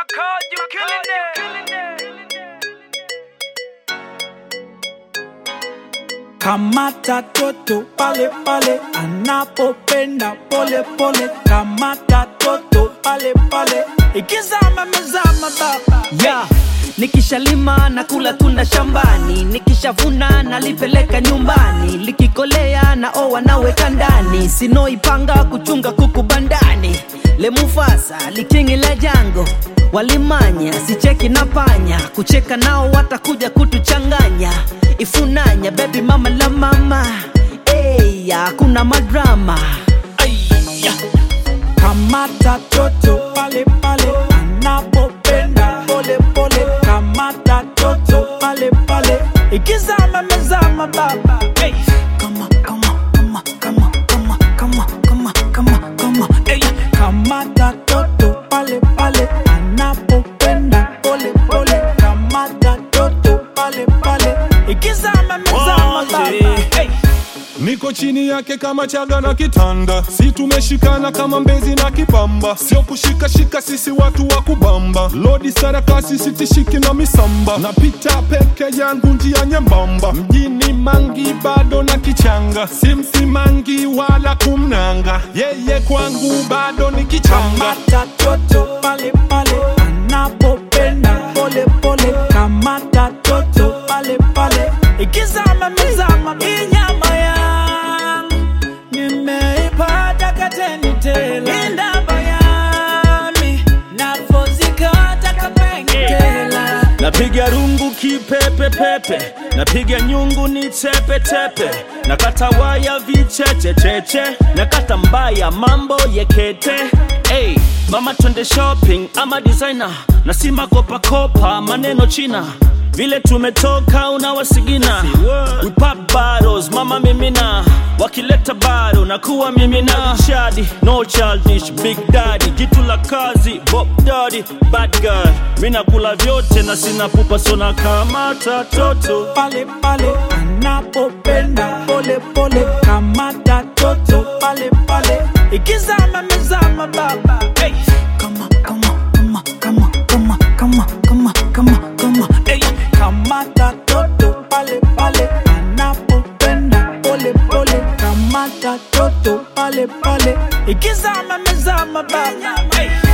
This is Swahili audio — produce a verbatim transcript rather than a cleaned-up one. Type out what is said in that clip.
card, you killing it. Kamata toto pale pale, anapopenda pole pole. Kamata toto pale pale, ikizama mezama baba. Yeah. Nikishalima na kula tunda shambani, nikishavuna na lipeleka nyumbani, likikolea na owa naweka ndani, sinoipanga kuchunga kuku bandani. Le Mufasa, likingi la jango, walimanya, sicheki na panya, kucheka nao watakuja kutuchanganya. Ifunanya, baby mama la mama, hey, kuna madrama. Ayya. Kamata toto pale pale, anapopenda pole pole. Kamata toto pale pale, ikizama mezama baba. Hey. Kama kama kama kama kama kama kama kama kama. Hey. Kamata toto pale pale, anapopenda pole pole. Kamata toto pale pale, ikizama mezama baba. Hey. Niko chini yake kama chaga na kitanda, si tumeshikana kama mbezi na kipamba. Sio kushika shika, sisi watu wa kubamba. Lodi sarakasi sitishiki na misamba, napita peke yangu njia nyembamba. Mjini mangi bado na kichanga, simsi mangi wala kumnanga. Yeye kwangu bado ni kichanga. Kamata toto pale pale, anapopenda pole pole. Kamata toto pale pale, ikizama mezama inyama ya nimeipata kateni tela. Inda bayami nafozikata kapengela. Napiga rungu kipepe pepe, napiga nyungu ni tepe tepe, nakata waya vicheche cheche, nakata mbaya mambo yekete. Hey, mama twende shopping ama designer, nasima kopa kopa maneno China. Vile tumetoka unawasigina, we pop bottles mama mimina, wakileta bado na kuwa mimina. Shadi, no childish, big daddy, jitu la kazi, Bob daddy, bad girl. Mina kula vyote na sina pupa, sona kamata toto pale pale, anapopenda pole pole. Kamata toto pale pale, ikizama mezama baba. Hey. Kama kama kama kama kama kama kama kama kama. Hey. Kamata toto pale pale, anapopenda pole pole. Kamata toto pale pale, ikizama mezama baba. Hey.